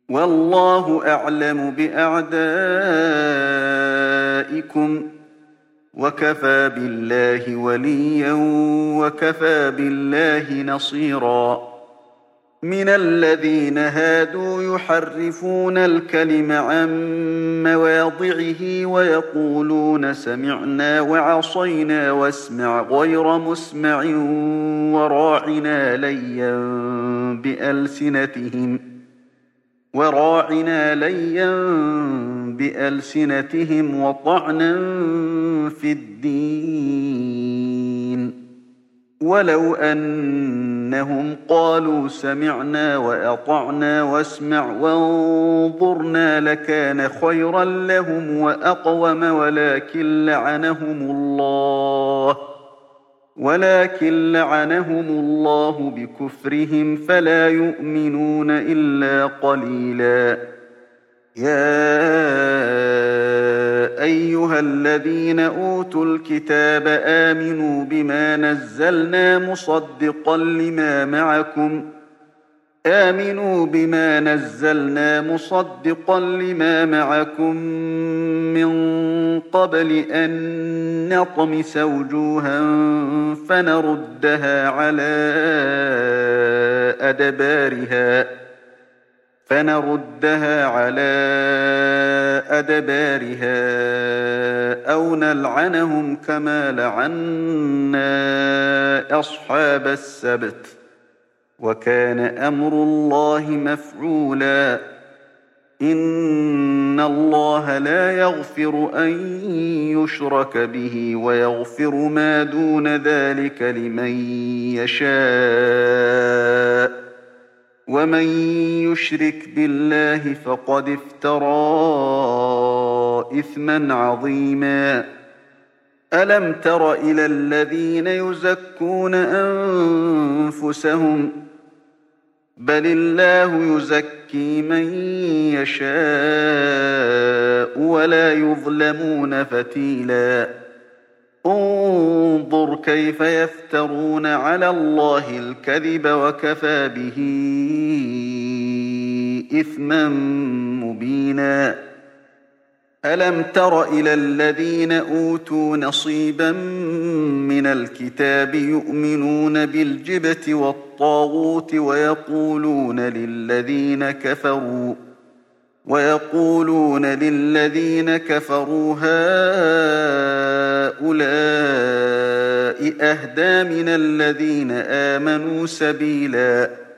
والله أعلم بأعدائكم وكفى بالله وليا وكفى بالله نصيرا من الذين هادوا يحرفون الكلم عن مواضعه ويقولون سمعنا وعصينا واسمع غير مسمع وراعنا ليا بألسنتهم وطعنا في الدين ولو أنهم قالوا سمعنا وأطعنا واسمع وانظرنا لكان خيرا لهم وأقوم ولكن لعنهم الله بكفرهم فلا يؤمنون إلا قليلا يا أيها الذين أوتوا الكتاب آمنوا بما نزلنا مصدقا لما معكم من قبل أن نطمس وجوها فنردها على أدبارها أو نلعنهم كما لعنا أصحاب السبت وكان أمر الله مفعولا إن الله لا يغفر أن يشرك به ويغفر ما دون ذلك لمن يشاء ومن يشرك بالله فقد افترى إثما عظيما ألم تر إلى الذين يزكون أنفسهم بل الله يزكي من يشاء ولا يظلمون فتيلا انظر كيف يفترون على الله الكذب وكفى به إثما مبينا ألم تر إلى الذين أوتوا نصيبا من الكتاب يؤمنون بالجبت والطاغوت ويقولون للذين كفروا هؤلاء أهدى من الذين آمنوا سبيلا